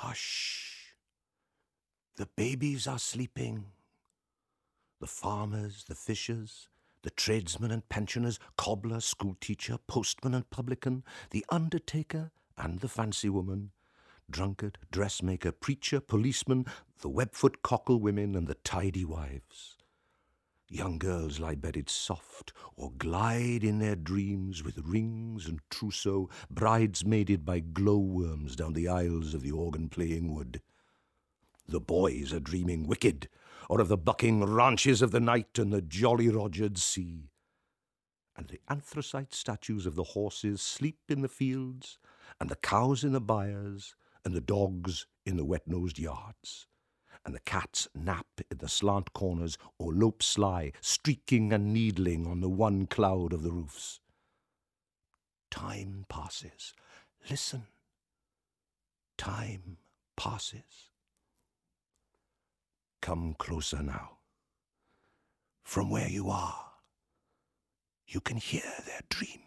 Hush! The babies are sleeping. The farmers, the fishers, the tradesmen and pensioners, cobbler, schoolteacher, postman and publican, the undertaker and the fancy woman, drunkard, dressmaker, preacher, policeman, the webfoot cockle women and the tidy wives. Young girls lie bedded soft, or glide in their dreams with rings and trousseau, bridesmaided by glowworms down the aisles of the organ-playing wood. The boys are dreaming wicked, or of the bucking ranches of the night and the jolly Rogered sea. And the anthracite statues of the horses sleep in the fields, and the cows in the byres, and the dogs in the wet-nosed yards. And the cats nap in the slant corners or lope sly, streaking and needling on the one cloud of the roofs. Time passes. Listen. Time passes. Come closer now. From where you are, you can hear their dreams.